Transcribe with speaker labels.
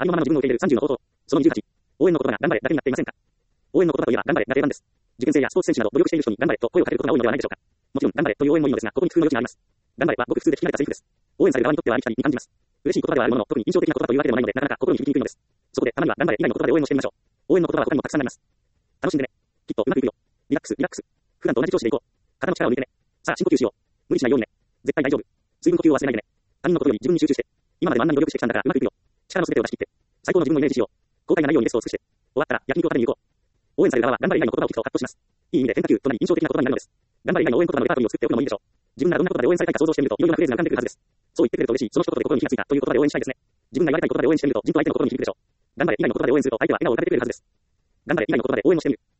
Speaker 1: ありのままの自分を受け入れる30の方法。その28。応援の言葉が頑張れだけになっていませんか？応援の言葉といえば頑張れが定番です。受験生やスポーツ選手など努力している人に頑張れと声をかけることが多いのではないでしょうか。もちろん頑張れという応援もいいのですが、ここに工夫の余地があります。頑張れはごく普通で聞き慣れたセリフです。応援される側にとってはありきたりに感じます。嬉しい言葉ではあるものの、特に印象的な言葉というわけでもないので、なかなか心に響きにくいのです。そこでたまには頑張れ以外の言葉で応援をしてみましょう。応援の言葉は他にもたくさんあります。楽しんでね。きっとうまくいくよ。リラックス、リラックス。普段と同じ調子でいこう。肩の力を抜いてね。さあ深呼吸しよう。無理しないようにね。絶対大丈夫。水分呼吸を忘れないでね。他人のことより自分に集中して。今まであんなに努力してきたんだからうまくいくよ。力の全てを出し切って。最高の自分をイメージしよう。後悔がないようにベストを尽くして。終わったら焼肉を食べに行こう。応援される側は頑張れ以外の言葉を聞くとカットします。いい意味で変化球となり印象的な言葉になるのです。頑張れ以外の応援言葉のレパートリーを作っておくのもいいでしょう。自分がどんな言葉で応援されたいか想像してみると、いろいろなフレーズが浮かんでくるはずです。そう言ってくれると嬉しい。その一言で心に火がついたという言葉で応援したいですね。自分が言われたい言葉で応援してみると、じんと相手の心に響くでしょう。頑張れ以外の言葉で応援すると相手は笑顔を浮かべてくれるはずです。頑張れ以外の言葉で応援をしてみる。